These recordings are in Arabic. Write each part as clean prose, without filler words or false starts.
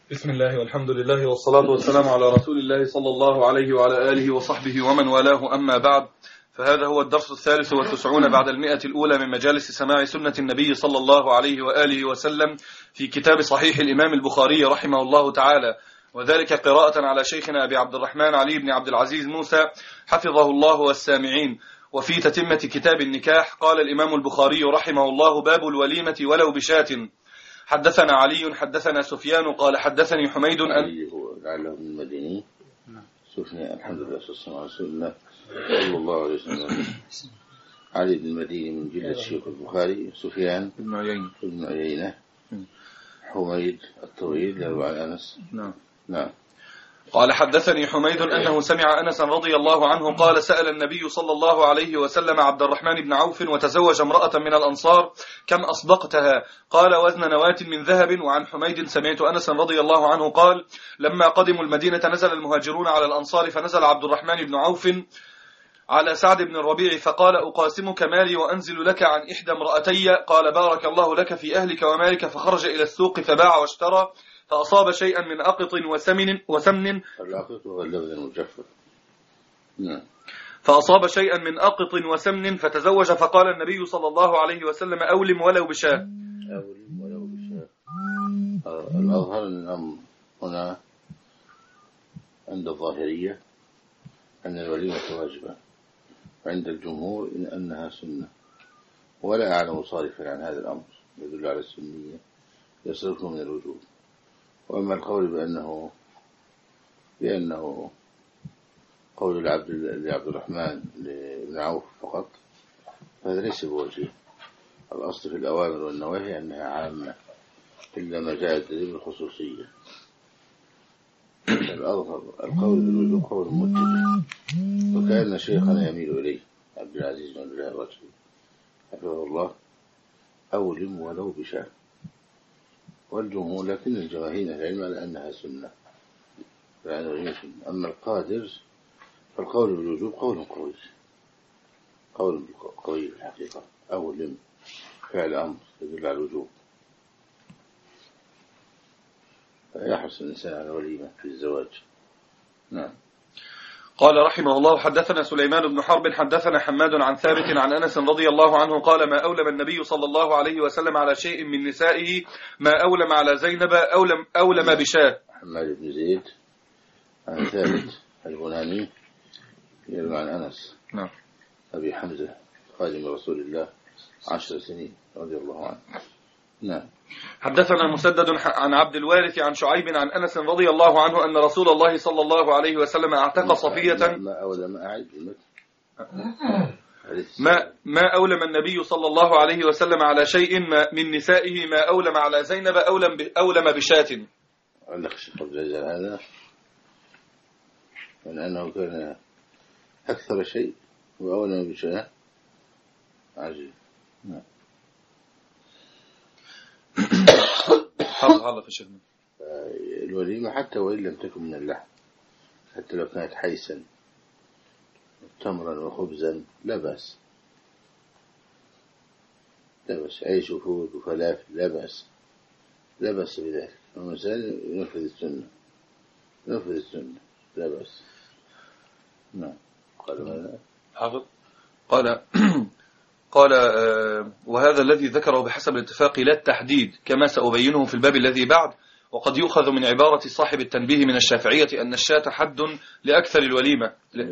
بسم الله والحمد لله والصلاة والسلام على رسول الله صلى الله عليه وعلى آله وصحبه ومن والاه، أما بعد، فهذا هو الدرس 93 بعد 100 الأولى من مجالس سماع سنة النبي صلى الله عليه وآله وسلم في كتاب صحيح الإمام البخاري رحمه الله تعالى، وذلك قراءة على شيخنا أبي عبد الرحمن علي بن عبد العزيز موسى حفظه الله والسامعين. وفي تتمة كتاب النكاح قال الإمام البخاري رحمه الله: باب الوليمة ولو بشاة. حدثنا علي حدثنا سفيان قال حدثني حميد علي هو لعله من المديني. سفيان الحمد لله والصلاة على رسول الله صلى الله عليه وسلم. علي بن المديني من جلة الشيخ البخاري. سفيان بن عيينة. حميد الطويل يروي عن أنس. نعم. قال حدثني حميد أنه سمع أنس رضي الله عنه قال: سأل النبي صلى الله عليه وسلم عبد الرحمن بن عوف وتزوج امرأة من الأنصار: كم أصدقتها؟ قال: وزن نواة من ذهب. وعن حميد سمعت أنس رضي الله عنه قال: لما قدموا المدينة نزل المهاجرون على الأنصار، فنزل عبد الرحمن بن عوف على سعد بن الربيع فقال: أقاسمك مالي وأنزل لك عن إحدى امرأتي. قال: بارك الله لك في أهلك ومالك. فخرج إلى السوق فباع واشترى، فأصاب شيئا من أقط وسمن الأقط هو اللبن المجفف. نعم. فأصاب شيئا من أقط وسمن فتزوج، فقال النبي صلى الله عليه وسلم: أولم ولو بشاة. أولم ولو بشاة. الأظهر أن الأمر هنا عند الظاهرية أن الوليمة واجبة، وعند الجمهور إن أنها سنة، ولا أعلم صارفا عن هذا الأمر يدل على السنية يصرفه من الوجوب. وأما القول بأنه قول لعبد الرحمن بن عوف فقط، فهذا ليس بوجيه. الأصل في الأوامر والنواهي أنها عامة إلا ما جاء الدليل بالخصوصية. الأظهر القول بالوجوب قول متجه، وكأن شيخنا يميل إليه عبد العزيز بن الله الرجل حفظه الله: أولم ولو بشاة. والجمهور لكن الجماهير العلم على أنها سنة، أما القادر فالقول بالوجوب قول قوي في الحقيقة. أولم فعل أمر يدل على الوجوب، فيحرص الإنسان على وليمة في الزواج. نعم. قال رحمه الله: حدثنا سليمان بن حرب حدثنا حماد عن ثابت عن أنس رضي الله عنه قال: ما أولم النبي صلى الله عليه وسلم على شيء من نسائه ما أولم على زينب أولم بشاة. حماد بن زيد عن ثابت البناني يروي عن أنس. نعم. أبي حمزة خادم رسول الله 10 سنين رضي الله عنه. نعم. حدثنا مسدد عن عبد الوارث عن شعيب عن أنس رضي الله عنه أن رسول الله صلى الله عليه وسلم اعتق صفية. ما أولم النبي صلى الله عليه وسلم على شيء من نسائه ما أولم على زينب أولم بشاة. ألخش قبل هذا من أنه كان أكثر شيء وأولم بشاة. عجيب. نعم. الوليمة حتى وإن لم تكن من اللحم، حتى لو كانت حيسا تمرا وخبزا لا بأس. عيش وفول وفلافل لا بأس بذلك. والإنسان ينفذ السنة لا بأس. نعم. قال ماذا؟ قال وهذا الذي ذكره بحسب الاتفاق لا التحديد، كما سأبينه في الباب الذي بعد. وقد يؤخذ من عبارة صاحب التنبيه من الشافعية أن الشاة حد لأكثر الوليمة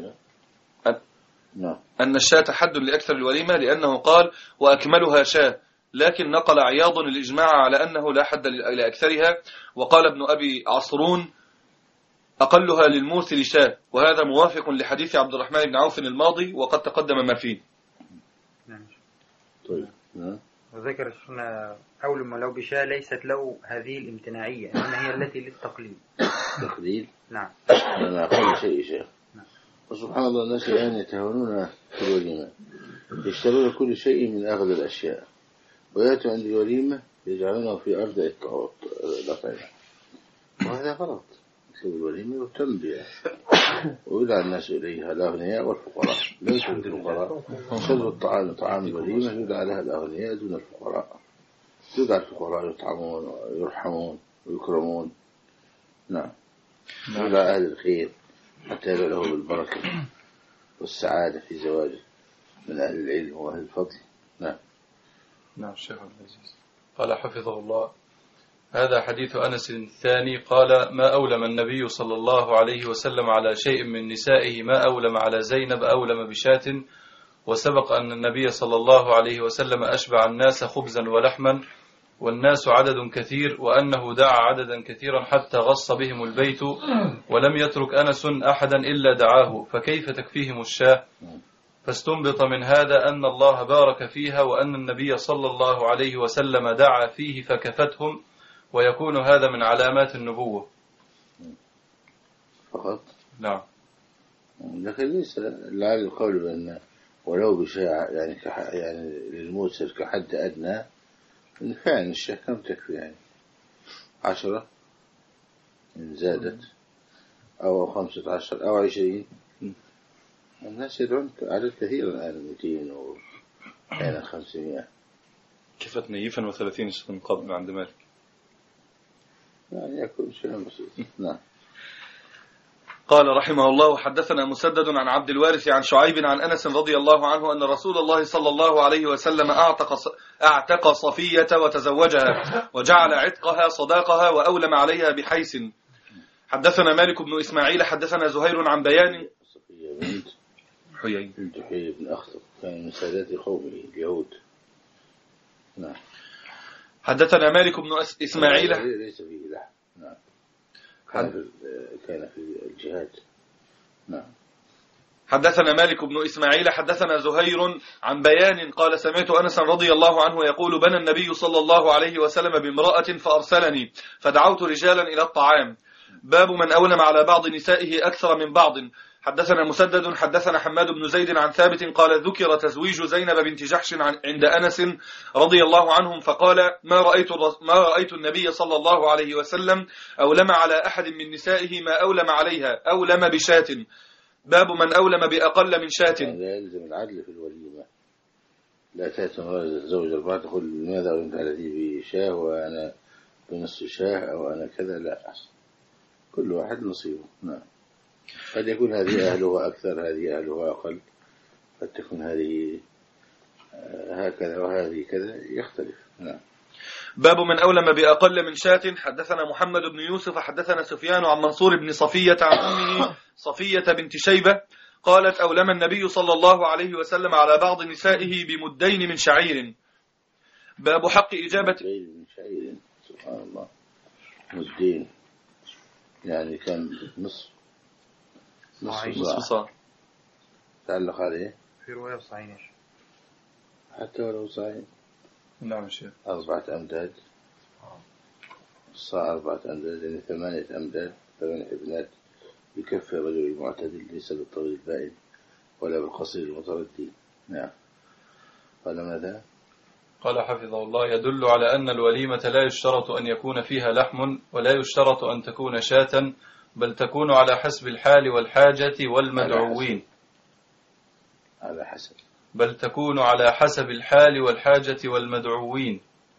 أن الشاة حد لأكثر الوليمة لأنه قال: وأكملها شاة. لكن نقل عياض الإجماع على أنه لا حد لأكثرها. وقال ابن أبي عصرون: أقلها للموسل شاة. وهذا موافق لحديث عبد الرحمن بن عوف الماضي وقد تقدم ما فيه. طيب. وذكر هنا أولم ولو بشاة ليست له هذه الامتناعية، إنما هي التي للتقليد. تقليد. نعم. أنا أقول شيء. وسبحان الله الناس الآن يتهاونون في الوليمة، يشترون كل شيء من أغلى الأشياء، ويأتوا عند الوليمة يجعلونه في أرض الأطعمة، وهذا غلط. الوليمة يهتم بها ويدعى الناس إليها الأغنياء والفقراء، ليس الفقراء. شرب الطعام طعام الوليمة يدعى لها الأغنياء دون الفقراء. يدعى الفقراء يطعمون ويرحمون ويكرمون نعم. إلى أهل الخير حتى يدعو له بالبركة والسعادة في زواجه من أهل العلم وأهل الفضل. نعم. نعم الشيخ عبد العزيز قال حفظه الله: هذا حديث أنس الثاني. قال: ما أولم النبي صلى الله عليه وسلم على شيء من نسائه ما أولم على زينب أولم بشاة، وسبق أن النبي صلى الله عليه وسلم أشبع الناس خبزا ولحما والناس عدد كثير، وأنه دعا عددا كثيرا حتى غص بهم البيت ولم يترك أنس أحدا إلا دعاه، فكيف تكفيهم الشاة؟ فاستنبط من هذا أن الله بارك فيها، وأن النبي صلى الله عليه وسلم دعا فيه فكفتهم، ويكون هذا من علامات النبوة فقط. نعم. لكن ليس لعل القول بأن ولو بشاع يعني للموسر كحد أدنى، إن فعلا الشاه كم تكفي يعني 10 إن زادت أو 15 أو 20. الناس يدعون عدد كثير الآن 200 وأحيانا 500. كفت نيفا و30 من قبل عند مالك يعني يكون شيء بسيط. نعم. قال رحمه الله: حدثنا مسدد عن عبد الوارث عن شعيب عن أنس رضي الله عنه أن رسول الله صلى الله عليه وسلم أعتق صفية وتزوجها وجعل عتقها صداقها وأولم عليها بحيث. حدثنا مالك بن إسماعيل حدثنا زهير عن بيان صفية بنت حيي بن أخطب كان من سادات قومه اليهود. نعم. حدثنا مالك بن إسماعيل ليس فيه لحم. نعم. كان في الجهاد. نعم. حدثنا مالك بن إسماعيل حدثنا زهير عن بيان قال: سمعت أنس رضي الله عنه يقول: بنى النبي صلى الله عليه وسلم بامرأة فأرسلني فدعوت رجالا إلى الطعام. باب من أولم على بعض نسائه أكثر من بعض. حدثنا مسدد حدثنا حماد بن زيد عن ثابت قال: ذكر تزويج زينب بنت جحش عند أنس رضي الله عنهم فقال: ما رأيت النبي صلى الله عليه وسلم أولم على أحد من نسائه ما أولم عليها أولم بشاة. باب من أولم بأقل من شاة. لا يلزم العدل في الوليمة. لا تأتي الزوج البعض تقول لماذا أولمت على ذي بشاه وأنا بنصف شاه أو أنا كذا. لا، كل واحد نصيبه. نعم. قد يكون هذه أهلها أكثر هذه أهلها أقل، قد تكون هذه هكذا وهذه كذا، يختلف. نعم. باب من أولم بأقل من شاة. حدثنا محمد بن يوسف حدثنا سفيان عن منصور بن صفية عن أمه صفية بنت شيبة قالت: أولم النبي صلى الله عليه وسلم على بعض نسائه بمدين من شعير. باب حق إجابة من شعير. سبحان الله. مدين يعني كان نصف صاع. تعلق عليه في رواية صحيحة حتى ولو صحيح. نعم شيخ. 4 أمداد. الصاع 4 أمداد يعني 8 أمداد 8 ابنات. يكفي الرجل المعتدل ليس بالطويل البائن ولا بالقصير المتردي. نعم. قال ماذا؟ قال حفظه الله: يدل على أن الوليمة لا يشترط أن يكون فيها لحم ولا يشترط أن تكون شاة، بل تكون على حسب الحال والحاجة والمدعوين. على حسب. بل تكون على حسب الحال والحاجة والمدعوين.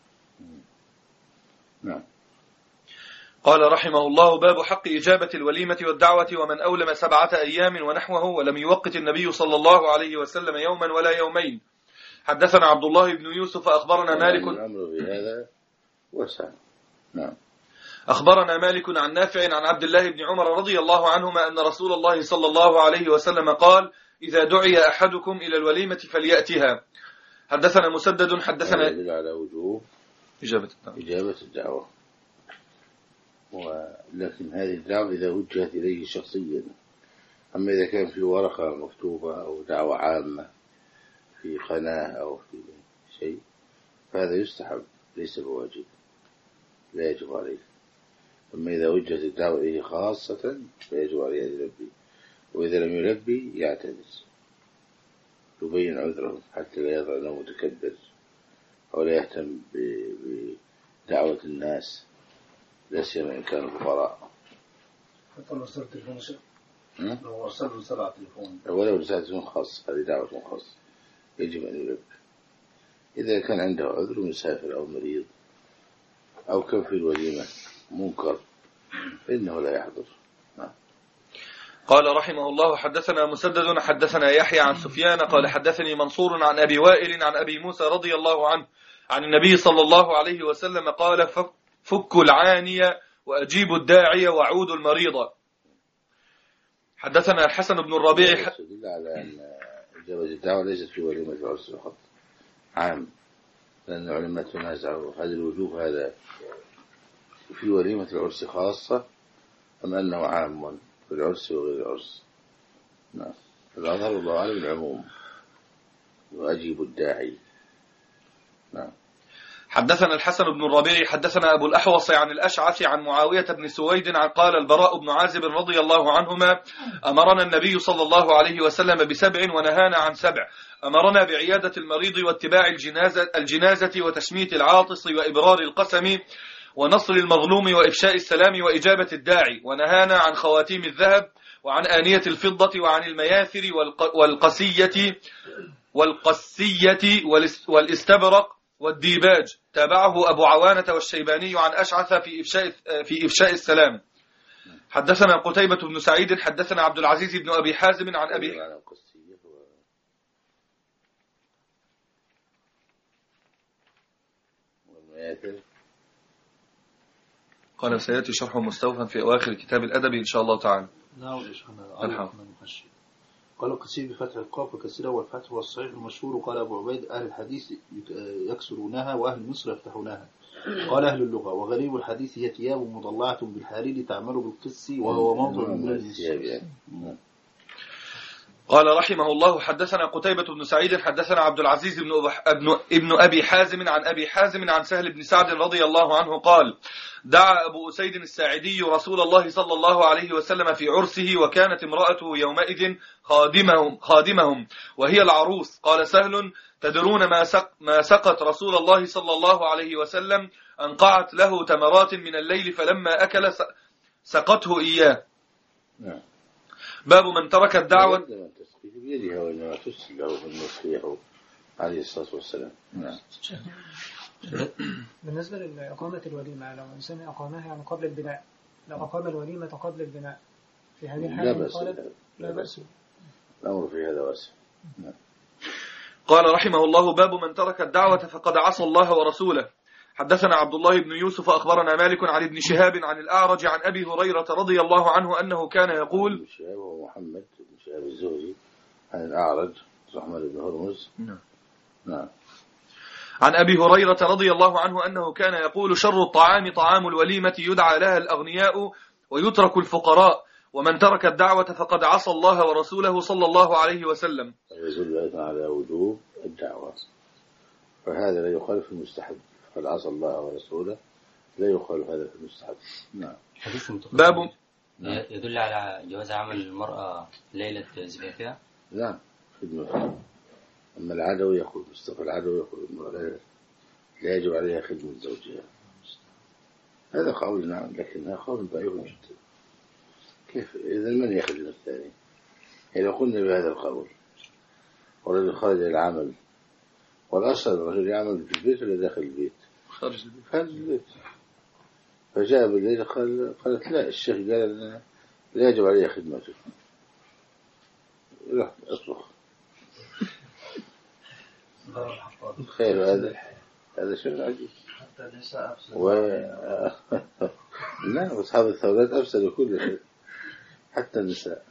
نعم. قال رحمه الله: باب حق إجابة الوليمة والدعوة ومن أولم 7 أيام ونحوه ولم يوقت النبي صلى الله عليه وسلم يوما ولا يومين. حدثنا عبد الله بن يوسف أخبرنا مالك. الأمر بهذا وسع. نعم. أخبرنا مالك عن نافع عن عبد الله بن عمر رضي الله عنهما أن رسول الله صلى الله عليه وسلم قال: إذا دعي أحدكم إلى الوليمة فليأتها. حدثنا مسدد حدثنا على وجوب إجابة الدعوة. ولكن هذه الدعوة إذا وجهت إليه شخصيا. أما إذا كان في ورقة مكتوبة أو دعوة عامة في قناة أو في شيء فهذا يستحب ليس بواجب، لا يجب عليه. أما إذا وجهت الدعوة إليه خاصة فيجب عليه أن يلبي، وإذا لم يلبي يعتذر يبين عذره حتى لا يظهر أنه متكبر أو لا يهتم بدعوة الناس، لا سيما إن كانوا فقراء. حتى لو أرسل تليفون شيء، لو أرسل رسالة على التليفون ولو رسالة تليفون خاص، هذه دعوة خاصة يجب أن يلبي. إذا كان عنده عذر مسافر أو مريض أو كان في الوليمة منكر فإنه لا يحضر. قال رحمه الله حدثنا مسدد حدثنا يحيى عن سفيان قال حدثني منصور عن أبي وائل عن أبي موسى رضي الله عنه عن النبي صلى الله عليه وسلم قال فكوا العانية وأجيبوا الداعية وعودوا المريض. حدثنا الحسن بن الربيع يدل على أن إجابة الدعوة ليست في وليمة العرس فقط، عام، لأن العلماء تنازعوا هذا الوجوب هذا في وليمة العرس خاصة أم أنه عام في العرس وغير العرس. نعم، الأظهر الله أعلم العموم وأجيب الداعي. نعم. حدثنا الحسن بن الربيع حدثنا أبو الأحوص عن الأشعث عن معاوية بن سويد عن قال البراء بن عازب رضي الله عنهما أمرنا النبي صلى الله عليه وسلم ب7 ونهانا عن 7. أمرنا بعيادة المريض واتباع الجنازة وتشميت العاطس وإبرار القسم ونصر المظلوم وإفشاء السلام وإجابة الداعي، ونهانا عن خواتيم الذهب وعن آنية الفضة وعن المياثر والقسية والاستبرق والديباج. تابعه أبو عوانة والشيباني عن أشعث في إفشاء السلام. حدثنا قتيبة بن سعيد حدثنا عبد العزيز بن أبي حازم عن أبي قال سيأتي شرح مستوفى في أواخر كتاب الأدب إن شاء الله تعالى. قال القسيم بفتح القاف وكسره والفتح والصحيح المشهور. قال أبو عبيد أهل الحديث يكسرونها وأهل مصر يفتحونها. قال أهل اللغة وغريب الحديث هي ثياب مضلعة بالحرير تعمل بالقس وهو موضع من الثياب. قال رحمه الله حدثنا قتيبة بن سعيد حدثنا عبد العزيز ابن أبي حازم عن أبي حازم عن سهل بن سعد رضي الله عنه قال دعا أبو أسيد الساعدي رسول الله صلى الله عليه وسلم في عرسه وكانت امرأته يومئذ خادمهم وهي العروس. قال سهل تدرون ما سقت رسول الله صلى الله عليه وسلم؟ أنقعت له تمرات من الليل فلما أكل سقته إياه. باب من ترك الدعوة بيدها وإنما تسل له بالنصيحة عليه الصلاة والسلام. نعم. بالنسبة لإقامة الوليمة لو إنسان أقامها يعني قبل البناء، لو أقام الوليمة قبل البناء في هذه الحالة لا بأس. الأمر في هذا واسع. نعم. قال رحمه الله باب من ترك الدعوة فقد عصى الله ورسوله. حدثنا عبد الله بن يوسف أخبرنا مالك عن ابن شهاب عن الأعرج عن أبي هريرة رضي الله عنه أنه كان يقول ابن شهاب ومحمد بن شهاب الزهري عن الأعرج الرحمن بن هرمز. نعم. عن أبي هريرة رضي الله عنه أنه كان يقول شر الطعام طعام الوليمة يدعى لها الأغنياء ويترك الفقراء ومن ترك الدعوة فقد عصى الله ورسوله صلى الله عليه وسلم. يدل على وجوب الدعوة فهذا لا يخالف المستحب، قد عصى الله ورسوله لا يخالف هذا في المستحب. نعم. باب يدل على جواز عمل المرأة ليلة زفافها. نعم خدمة. أما العدوي يقول مصطفى العدوي يقول المرأة لا يجب عليها خدمة زوجها. هذا قول نعم لكنها قول ضعيف جدا. كيف إذا من يخدم الثاني؟ إذا قلنا بهذا القول ورجل خارج العمل والأصل الرجل يعمل في البيت ولا داخل البيت؟ خارج البيت. فجاء بالليل قالت لا الشيخ قال لا يجب عليها خدمته. لا أصلح خير هذا شيء عجيب. حتى النساء لا أصحاب الثورات أفسدوا كل شيء حتى النساء.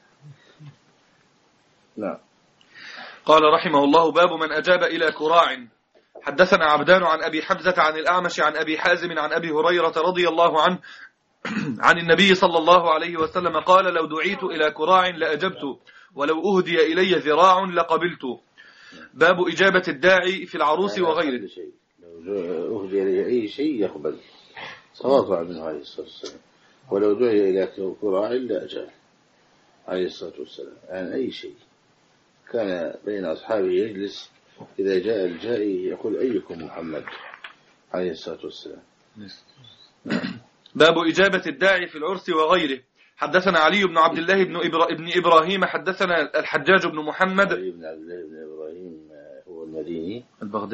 نعم. قال رحمه الله باب من أجاب إلى كراع. حدثنا عبدان عن أبي حمزة عن الأعمش عن أبي حازم عن أبي هريرة رضي الله عنه عن النبي صلى الله عليه وسلم قال لو دعيت إلى كراع لأجبت ولو أهدي إلي ذراع لقبلت. باب إجابة الداعي في العروس وغيره. لو أهدي إلي أي شيء يقبل تواضع منه عليه الصلاة والسلام. ولو دعي إلى كراع لأجاب عليه الصلاة والسلام عن أي شيء. كان بين أصحابه يجلس إذا جاء الجائي يقول أيكم محمد عليه الصلاة والسلام. باب إجابة الداعي في العرس وغيره. حدثنا علي بن عبد الله بن إبراهيم حدثنا الحجاج بن محمد. علي بن عبد الله بن إبراهيم هو المديني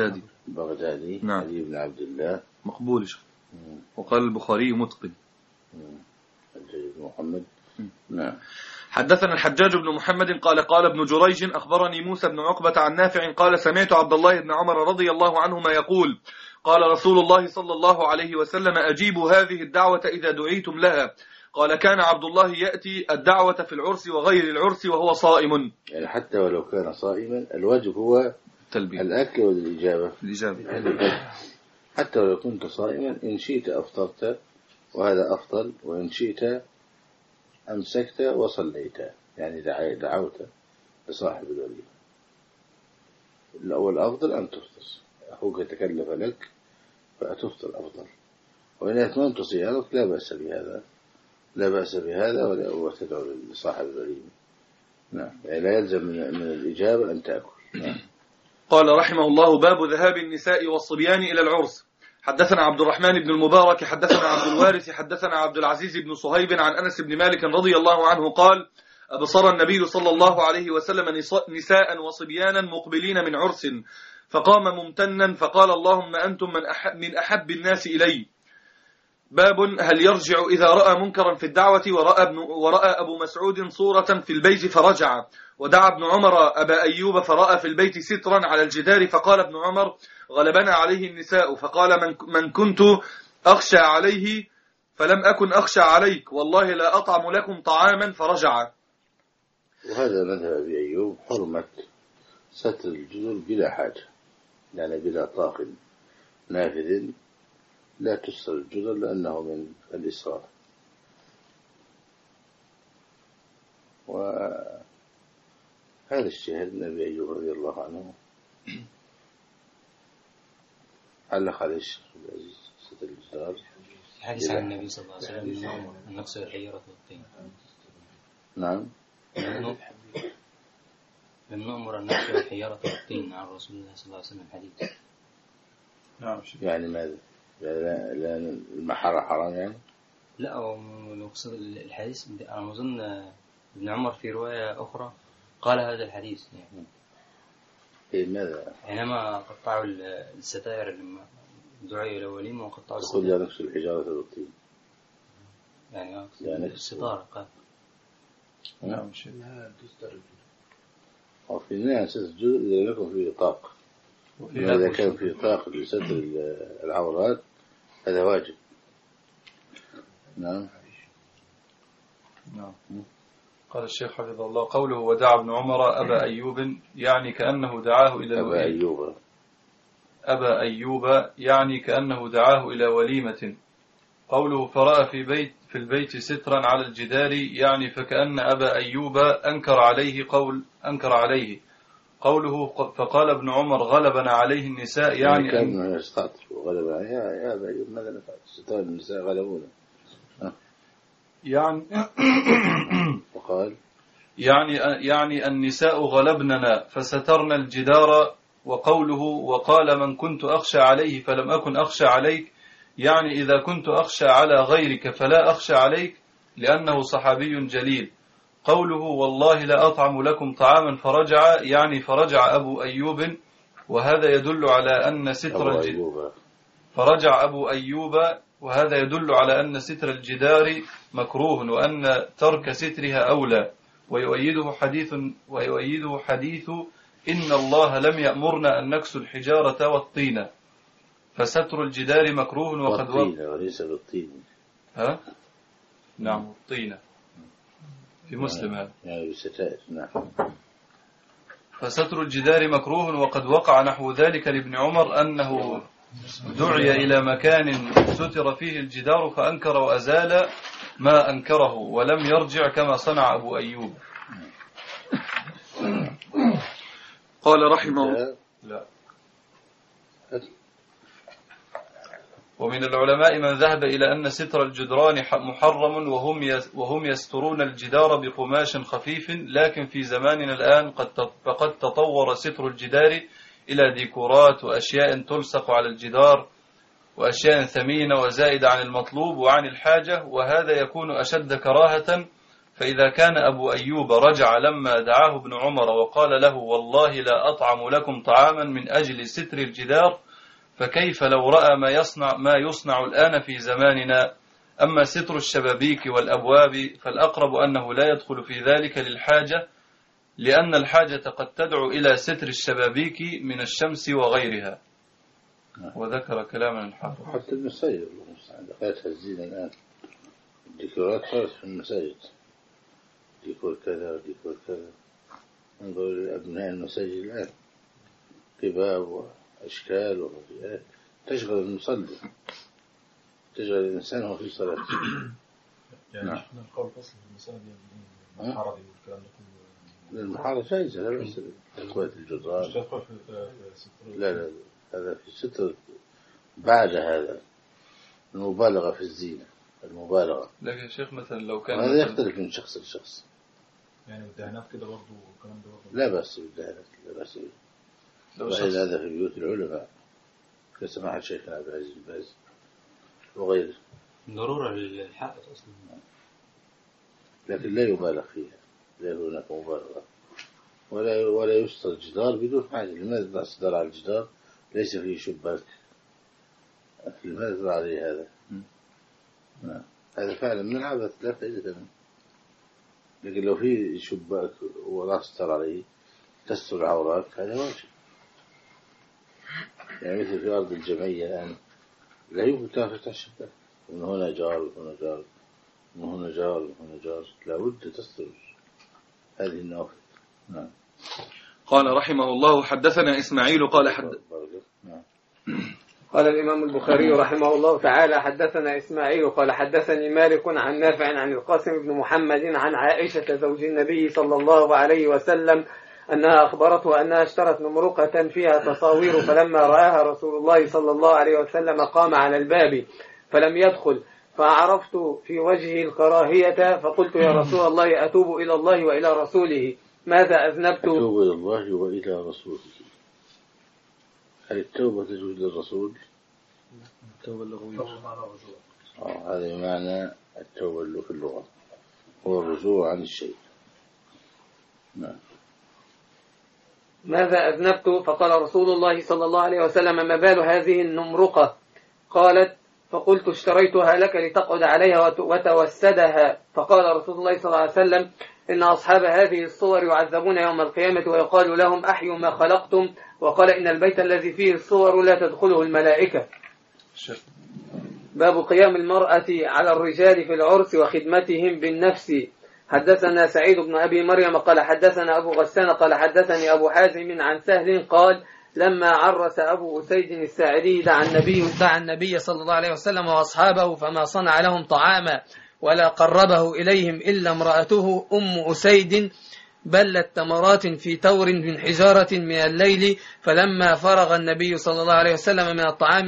البغدادي. نعم. علي بن عبد الله مقبول وقال البخاري متقن. الحجاج بن محمد. نعم. حدثنا الحجاج بن محمد قال ابن جريج أخبرني موسى بن عقبة عن نافع قال سمعت عبد الله بن عمر رضي الله عنهما يقول قال رسول الله صلى الله عليه وسلم أجيبوا هذه الدعوة إذا دعيتم لها. قال كان عبد الله يأتي الدعوة في العرس وغير العرس وهو صائم. يعني حتى ولو كان صائما الواجب هو تلبية الأكل والإجابة. حتى ولو كنت صائما إن شئت أفطرت وهذا أفضل، وإن شئت أمسكت وصليت، يعني دعوت لصاحب الوليمة. والأفضل أن تفطر، أخوك يتكلف لك فأتفطر أفضل، وإن أتممت صيامك لا بأس بهذا ولا تدعو لصاحب الوليمة. نعم، يعني لا يلزم من الإجابة أن تأكل. نعم. قال رحمه الله باب ذهاب النساء والصبيان إلى العرس. حدثنا عبد الرحمن بن المبارك حدثنا عبد الوارث حدثنا عبد العزيز بن صهيب عن أنس بن مالك رضي الله عنه قال أبصر النبي صلى الله عليه وسلم نساء وصبيانا مقبلين من عرس، فقام ممتنا فقال اللهم أنتم من أحب الناس إلي. باب هل يرجع إذا رأى منكرا في الدعوة ورأى أبو مسعود صورة في البيت فرجع، ودعا ابن عمر أبا أيوب فرأى في البيت سترا على الجدار، فقال ابن عمر غلبنا عليه النساء، فقال من كنت أخشى عليه فلم أكن أخشى عليك، والله لا أطعم لكم طعاما، فرجع. وهذا مذهب أبي أيوب حرمة ستر الجدر بلا حاجة، يعني بلا طاق نافذ لا تستر الجدر لأنه من الإسراف. وهذا اجتهاد من أبي أيوب رضي الله عنه. علق عليه الشيخ العزيز ستر الجدار حديث عن النبي صلى الله عليه وسلم النقص والحيرة والطين. نعم، لم نؤمر النقص والحيرة والطين عن رسول الله صلى الله عليه وسلم حديث. نعم. يعني ماذا؟ لأن المحارة حرام يعني؟ لا، نقصد الحديث أنا أظن ابن عمر في رواية أخرى قال هذا الحديث يعني. إيه ماذا؟ حينما قطعوا الستائر لما دعوا إلى وليمة وقطعوا الستائر. قل نقص الحجارة والطين. يعني الستارة قال. نعم. وفي النهاية ستسجد إذا لكم في طاق. إذا كان في طاق لستر العورات هذا واجب. نعم. نعم. قال الشيخ حفظه الله قوله ودعا ابن عمر أبا أيوب يعني كأنه دعاه إلى أبا أيوب يعني كأنه دعاه إلى وليمة. قوله فرأى في البيت سترا على الجدار يعني فكأن أبا أيوب أنكر عليه. قوله فقال ابن عمر غلبنا عليه النساء يعني كأنه يستطر وغلبنا يا أبا أيوب ماذا نفعل ستار النساء غلبونا يعني وقال يعني النساء غلبننا فسترنا الجدار. وقوله وقال من كنت أخشى عليه فلم أكن أخشى عليك يعني إذا كنت أخشى على غيرك فلا أخشى عليك لأنه صحابي جليل. قوله والله لا أطعم لكم طعاما فرجع يعني فرجع أبو أيوب، وهذا يدل على أن ستر فرجع أبو أيوب وهذا يدل على أن ستر الجدار مكروه وأن ترك سترها أولى. ويؤيده حديث إن الله لم يأمرنا أن نكسو الحجارة والطين، فستر الجدار مكروه وقد وليس بالطين. ها؟ نعم الطين في مسلم هذا يعني بالستائر. نعم. فستر الجدار مكروه وقد وقع نحو ذلك لابن عمر أنه دعي إلى مكان ستر فيه الجدار فأنكر وأزال ما أنكره ولم يرجع كما صنع أبو أيوب. قال رحمه لا. ومن العلماء من ذهب إلى أن ستر الجدران محرم وهم يسترون الجدار بقماش خفيف، لكن في زماننا الآن فقد تطور ستر الجدار إلى ديكورات وأشياء تلصق على الجدار وأشياء ثمينة وزائدة عن المطلوب وعن الحاجة، وهذا يكون أشد كراهة. فإذا كان أبو أيوب رجع لما دعاه ابن عمر وقال له والله لا أطعم لكم طعاما من أجل ستر الجدار، فكيف لو رأى ما يصنع الآن في زماننا أما ستر الشبابيك والأبواب فالأقرب أنه لا يدخل في ذلك للحاجة، لأن الحاجة قد تدعو إلى ستر الشبابيك من الشمس وغيرها. وذكر كلاما الحافظ. حتى المساجد دخلتها الزينة الآن، الديكورات صارت في المساجد، ديكور كذا وديكور كذا. انظر لأبناء المساجد الآن، قباب وأشكال وغيرها تشغل المصلي، تشغل الإنسان وهو في صلاته. يعني شفنا القول أصلا في المساجد المحارة والكلام ده كله. المحارة جائزة، لا بأس تقوية الجدران. لا هذا في ستر بعد هذا المبالغة في الزينة، المبالغة. لكن يا شيخ مثلا لو كان هذا يختلف من شخص لشخص. يعني الدهانات كده برضه والكلام ده برضه. لا بأس بالدهانات، لا بأس. وإن هذا في بيوت العلماء كسماحة شيخنا عبد العزيز باز وغيره. ضرورة للحق أصلا. لكن لا يبالغ فيها، لا هناك مبالغة، ولا يستر جدار بدون حاجة. لماذا تضع جدار على الجدار ليس فيه شباك؟ لماذا تضع عليه هذا؟ هذا فعلا من عبث لا فائدة منه. لكن لو فيه شباك ولا ستر عليه تستر العورات هذا واجب. يعني مثل في أرض الجمعية الآن لا يمكن تفتح الشباك، ومن هنا جار ومن هنا جار ومن هنا جار ومن هنا جار، لا بد تستر هذه النوافذ. نعم. قال رحمه الله حدثنا إسماعيل قال الإمام البخاري رحمه الله تعالى حدثنا إسماعيل قال حدثني مالك عن نافع عن القاسم بن محمد عن عائشة زوج النبي صلى الله عليه وسلم أنها أخبرته أنها اشترت نمرقة فيها تصاوير، فلما رآها رسول الله صلى الله عليه وسلم قام على الباب فلم يدخل، فعرفت في وجهه الكراهية فقلت يا رسول الله أتوب إلى الله وإلى رسوله، ماذا أذنبت؟ أتوب إلى الله وإلى رسوله. هل التوبة تجوز للرسول؟ التوبة اللغوية. هذا معنى التوبة في اللغة هو الرجوع عن الشيء. نعم. ماذا أذنبت؟ فقال رسول الله صلى الله عليه وسلم ما بال هذه النمرقة؟ قالت فقلت اشتريتها لك لتقعد عليها وتوسدها. فقال رسول الله صلى الله عليه وسلم إن أصحاب هذه الصور يعذبون يوم القيامة ويقال لهم أحيوا ما خلقتم، وقال إن البيت الذي فيه الصور لا تدخله الملائكة. باب قيام المرأة على الرجال في العرس وخدمتهم بالنفس. حدثنا سعيد بن أبي مريم قال حدثنا أبو غسان قال حدثني أبو حازم عن سهل قال لما عرس أبو أسيد الساعدي دعا النبي صلى الله عليه وسلم وأصحابه فما صنع لهم طعاما ولا قربه إليهم إلا امرأته أم أسيد بلت تمرات في تور من حجارة من الليل، فلما فرغ النبي صلى الله عليه وسلم من الطعام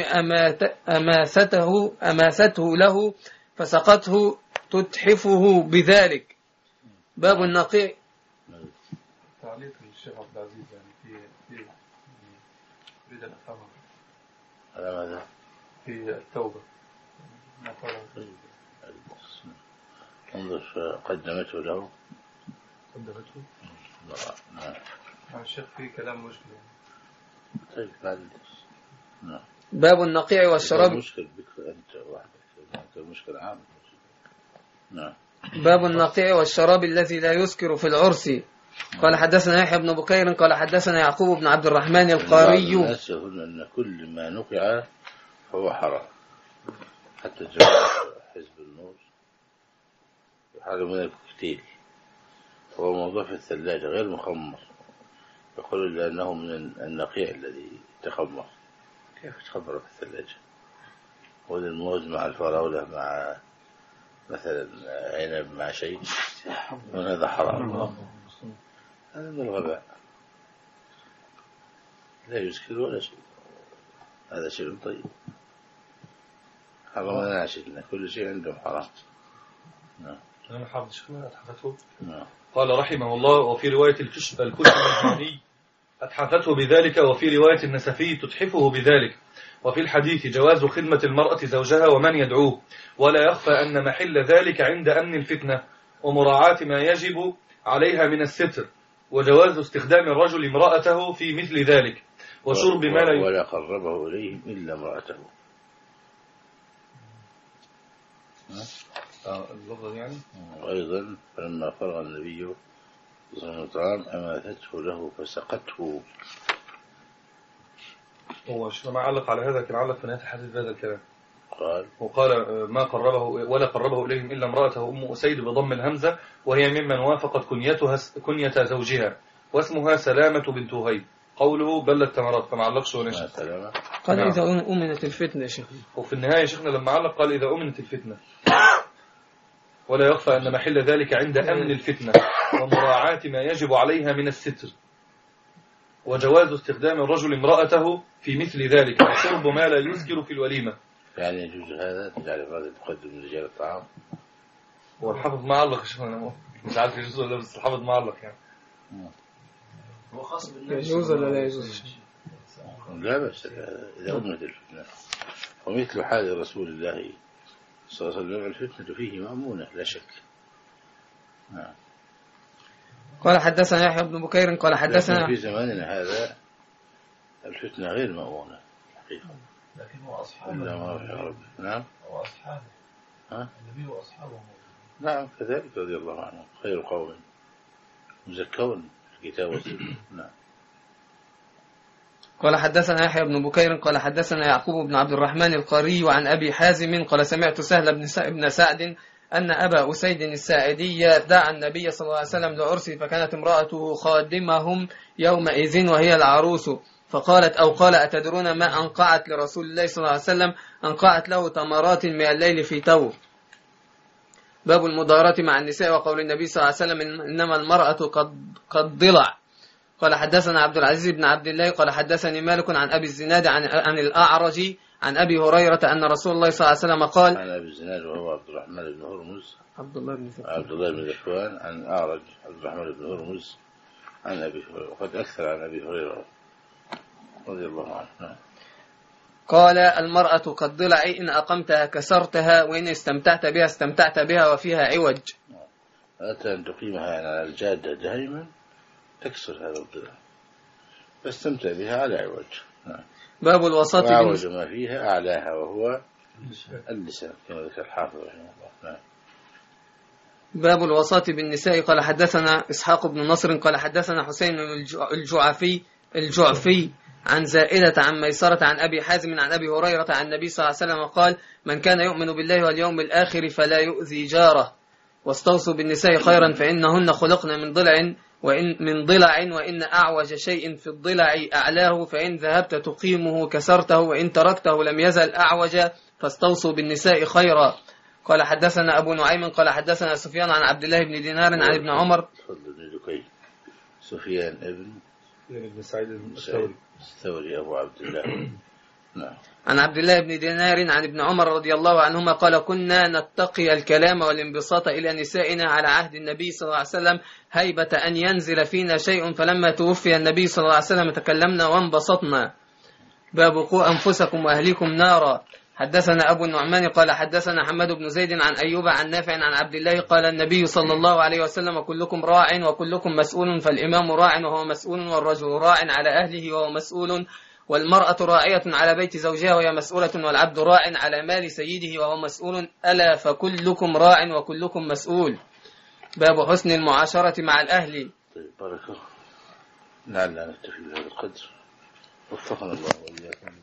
أماسته له فسقته تتحفه بذلك. باب النقيع. تعليق الشيخ عبد العزيز يعني في أريد أن أفهمه على ماذا؟ في التوبة. انظر قدمته له. نعم. الشيخ في كلام مشكل. طيب بعد نعم. باب النقيع والشراب. مشكل بك أنت وحدك، مشكلة عامة. نعم. باب النقيع والشراب الذي لا يسكر في العرس. قال حدثنا يحيى بن بكير قال حدثنا يعقوب بن عبد الرحمن القاري. الناس يقولون أن كل ما نقع فهو حرام، حتى جاء حزب النور يحرم من الكوكتيل، هو موضوع في الثلاجة غير مخمر، يقولون لأنه من النقيع الذي تخمر. كيف تخمر في الثلاجة؟ والموز مع الفراولة مع مثلا عنب مع شيء، هذا حرام. هذا من الغباء، لا يسكر ولا شيء، هذا شيء طيب. حرام ناشدنا كل شيء عندهم حرام. نعم. أنا حافظ شيخنا أتحدثه. نعم. قال رحمه الله وفي رواية الكشف الجهني أتحفته بذلك، وفي رواية النسفي تتحفه بذلك. وفي الحديث جواز خدمة المرأة زوجها ومن يدعوه، ولا يخفى أن محل ذلك عند أمن الفتنة ومراعاة ما يجب عليها من الستر، وجواز استخدام الرجل امرأته في مثل ذلك، وشرب ما لا ولا قربه إليهم إلا امرأته. اللفظ يعني. وأيضا فلما فرغ النبي صلى الله عليه وسلم أماثته له فسقته. هو ما علق على هذا كان علق في نهاية الحديث بهذا الكلام. وقال ما قربه ولا قربه إليهم إلا امرأته أم أسيد بضم الهمزة، وهي ممن وافقت كنية زوجها، واسمها سلامة بنت وهيب. قوله بل التمرات، فما علقش ولا شيء. قال إذا أمنت الفتنة يا شيخ. وفي النهاية شيخنا لما علق قال إذا أمنت الفتنة، ولا يخفى أن محل ذلك عند أمن الفتنة ومراعاة ما يجب عليها من الستر، وجواز استخدام الرجل امرأته في مثل ذلك، وشرب ما لا يسكر في الوليمة. يعني يجوز هذا تجعل هذا تقدم من رجال الطعام. هو الحافظ ما علق يا شيخنا، مش عارف يجوز ولا، بس الحافظ ما علق يعني. هو خاص بالنبي يجوز ولا لا يجوز؟ لا بأس إذا أمنت الفتنة، ومثل حال رسول الله صلى الله عليه وسلم الفتنة فيه مأمونة لا شك. قال حدثنا يحيى بن بكير قال حدثنا في زماننا هذا الفتنة غير مأمونة حقيقة. لكن هو أصحابه. نعم. هو أصحابه. النبي وأصحابه. نعم كذلك رضي الله عنه خير قوم مزكون في الكتاب والسنة. نعم. قال حدثنا يحيى بن بكير قال حدثنا يعقوب بن عبد الرحمن القاري عن أبي حازم قال سمعت سهل بن سعد أن أبا أسيد الساعدي دعا النبي صلى الله عليه وسلم لعرسه، فكانت امرأته خادمهم يومئذ وهي العروس، فقالت أو قال أتدرون ما أنقعت لرسول الله صلى الله عليه وسلم؟ أنقعت له تمرات من الليل في تو. باب المدارة مع النساء وقول النبي صلى الله عليه وسلم إنما المرأة قد ضلع. قال حدثنا عبد العزيز بن عبد الله قال حدثني مالك عن أبي الزناد عن الأعرج عن أبي هريرة أن رسول الله صلى الله عليه وسلم قال عن أبي الزناد وهو عبد الرحمن بن هرمز عبد الله بن ذكوان عن الأعرج عبد الرحمن بن هرمز عن أبي هريرة، وقد أكثر عن أبي هريرة رضي الله عنه. قال المرأة قد ضلع إن أقمتها كسرتها وإن استمتعت بها وفيها عوج. أتى أن تقيمها على الجادة دائما تكسر هذا الضلع فاستمتع بها على عوج. باب الوساط وعوج ما فيها أعلاها وهو اللسان كما ذكر الحافظ رحمه الله. باب الوساط بالنساء. قال حدثنا إسحاق بن نصر قال حدثنا حسين الجعفي عن زائدة عن ميسرة عن أبي حازم عن أبي هريرة عن النبي صلى الله عليه وسلم قال من كان يؤمن بالله واليوم الآخر فلا يؤذي جاره، واستوصوا بالنساء خيرا فإنهن خلقن من ضلع وإن أعوج شيء في الضلع أعلاه، فإن ذهبت تقيمه كسرته وإن تركته لم يزل أعوج، فاستوصوا بالنساء خيرا. قال حدثنا أبو نعيم قال حدثنا سفيان عن عبد الله بن دينار عن ابن عمر. سفيان ابن سعيد الثوري أبو عبد الله. نعم. عن عبد الله بن دينار عن ابن عمر رضي الله عنهما قال كنا نتقي الكلام والانبساط إلى نسائنا على عهد النبي صلى الله عليه وسلم هيبة أن ينزل فينا شيء، فلما توفي النبي صلى الله عليه وسلم تكلمنا وانبسطنا. باب قوا أنفسكم وأهليكم نارا. حدثنا أبو النعمان قال حدثنا حماد بن زيد عن أيوب عن نافع عن عبد الله قال النبي صلى الله عليه وسلم كلكم راع وكلكم مسؤول، فالإمام راع وهو مسؤول، والرجل راع على أهله وهو مسؤول، والمرأة راعية على بيت زوجها وهي مسؤولة، والعبد راع على مال سيده وهو مسؤول، ألا فكلكم راع وكلكم مسؤول. باب حسن المعاشرة مع الأهل. طيب بارك الله. لعلنا نكتفي بهذا القدر، وفقنا الله وإياكم.